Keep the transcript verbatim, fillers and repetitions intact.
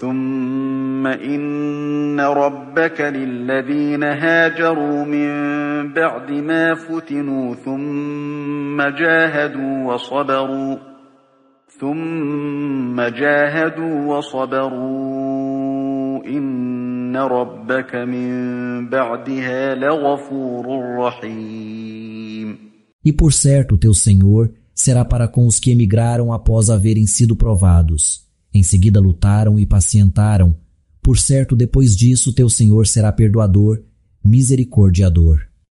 ثم إن ربك للذين هاجروا من بعد ما فتنوا ثم جاهدوا وصبروا ثم جاهدوا وصبروا إن ربك من بعدها لغفور رحيم. E por certo teu Senhor será para com os que emigraram após haverem sido provados. Em seguida lutaram e pacientaram. Por certo, depois disso, teu Senhor será perdoador, misericordiador.